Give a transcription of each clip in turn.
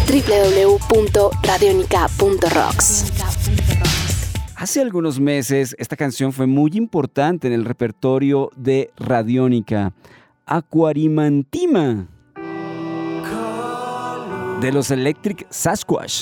www.radionica.rocks. Hace algunos meses esta canción fue muy importante en el repertorio de Radiónica. Aquarimantima, de los Electric Sasquatch.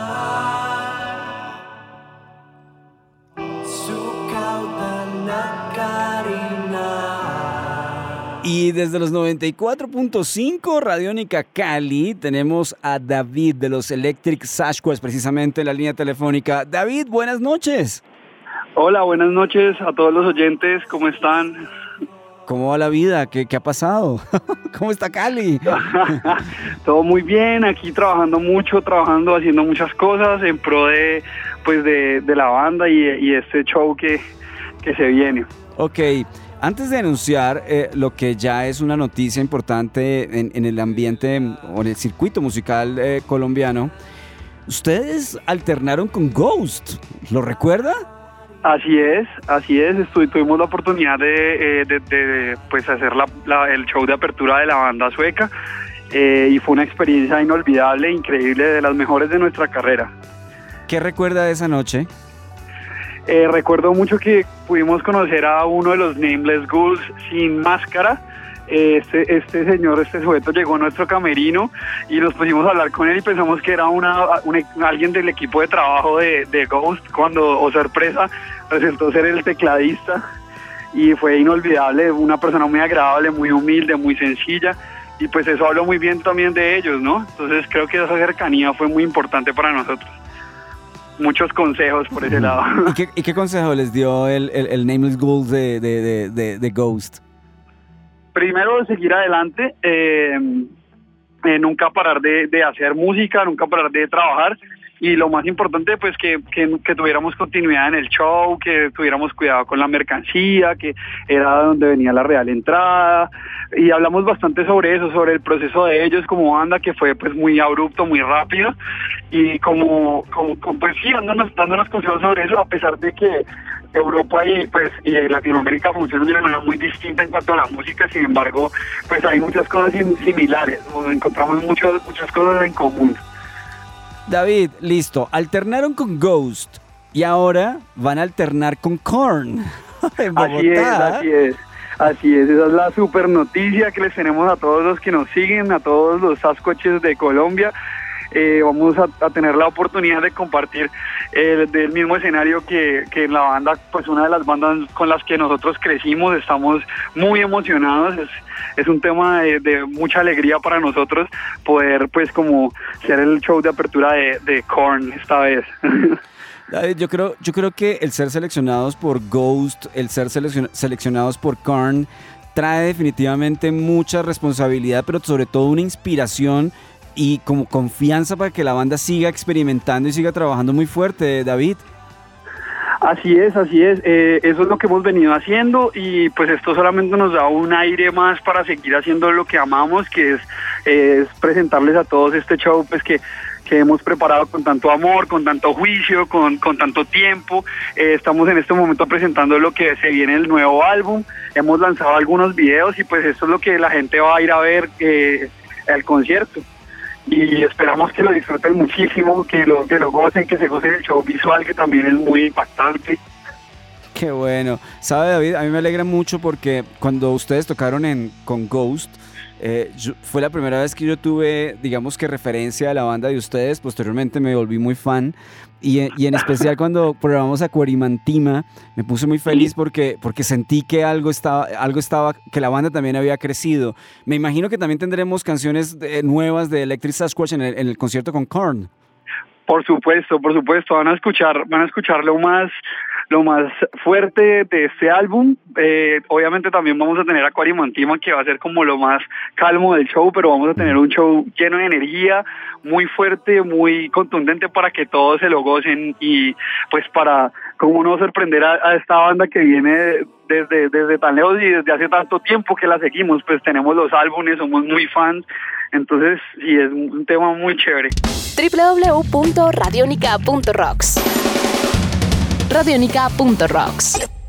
Y desde los 94.5 Radiónica Cali tenemos a David de los Electric Sasquatch precisamente en la línea telefónica. David, buenas noches. Hola, buenas noches a todos los oyentes, ¿cómo están? ¿Cómo va la vida? ¿Qué ha pasado? ¿Cómo está Cali? Todo muy bien, aquí trabajando mucho, haciendo muchas cosas en pro de la banda y este show que se viene. Ok. Antes de anunciar lo que ya es una noticia importante en el ambiente o en el circuito musical colombiano, ustedes alternaron con Ghost, ¿lo recuerda? Así es. Tuvimos la oportunidad de hacer el show de apertura de la banda sueca y fue una experiencia inolvidable, increíble, de las mejores de nuestra carrera. ¿Qué recuerda de esa noche? Recuerdo mucho que pudimos conocer a uno de los Nameless Ghouls sin máscara. Este sujeto llegó a nuestro camerino y nos pusimos a hablar con él y pensamos que era alguien del equipo de trabajo de Ghost, cuando, sorpresa, resultó ser el tecladista y fue inolvidable, una persona muy agradable, muy humilde, muy sencilla, y pues eso habló muy bien también de ellos, ¿no? Entonces creo que esa cercanía fue muy importante para nosotros. Muchos consejos por ese lado. ¿Y qué consejo les dio el Nameless Ghouls de Ghost? Primero, seguir adelante, nunca parar de hacer música, nunca parar de trabajar, y lo más importante, pues que tuviéramos continuidad en el show, que tuviéramos cuidado con la mercancía, que era donde venía la real entrada, y hablamos bastante sobre eso, sobre el proceso de ellos como banda, que fue pues muy abrupto, muy rápido, y como pues sí, dándonos consejos sobre eso, a pesar de que Europa y Latinoamérica funcionan de una manera muy distinta en cuanto a la música. Sin embargo, pues hay muchas cosas similares, encontramos muchas cosas en común. David, listo, alternaron con Ghost y ahora van a alternar con Korn en Bogotá. Así es, esa es la super noticia que les tenemos a todos los que nos siguen, a todos los Sasquatches de Colombia. Vamos a tener la oportunidad de compartir del mismo escenario que la banda, pues una de las bandas con las que nosotros crecimos. Estamos muy emocionados, es un tema de mucha alegría para nosotros poder pues como ser el show de apertura de Korn esta vez. David, yo creo que el ser seleccionados por Ghost, el ser seleccionados por Korn trae definitivamente mucha responsabilidad, pero sobre todo una inspiración y como confianza para que la banda siga experimentando y siga trabajando muy fuerte, David. Así es, eso es lo que hemos venido haciendo, y pues esto solamente nos da un aire más para seguir haciendo lo que amamos, que es presentarles a todos este show pues que hemos preparado con tanto amor, con tanto juicio, con tanto tiempo. Estamos en este momento presentando lo que se viene el nuevo álbum, hemos lanzado algunos videos y pues esto es lo que la gente va a ir a ver al concierto. Y esperamos que lo disfruten muchísimo, que lo gocen, que se gocen el show visual, que también es muy impactante. Qué bueno. ¿Sabe, David? A mí me alegra mucho porque cuando ustedes tocaron con Ghost, fue la primera vez que yo tuve, digamos que referencia a la banda de ustedes. Posteriormente me volví muy fan y en especial cuando programamos Aquarimantima me puse muy feliz porque sentí que algo estaba, que la banda también había crecido. Me imagino que también tendremos canciones nuevas de Electric Sasquatch en el concierto con Korn. Por supuesto, van a escuchar lo más fuerte de este álbum. Obviamente también vamos a tener Aquarimantima, que va a ser como lo más calmo del show, pero vamos a tener un show lleno de energía, muy fuerte, muy contundente, para que todos se lo gocen y pues para como no sorprender a esta banda que viene desde tan lejos y desde hace tanto tiempo que la seguimos. Pues tenemos los álbumes, somos muy fans, entonces sí, es un tema muy chévere. www.radionica.rocks. Radionica.rocks.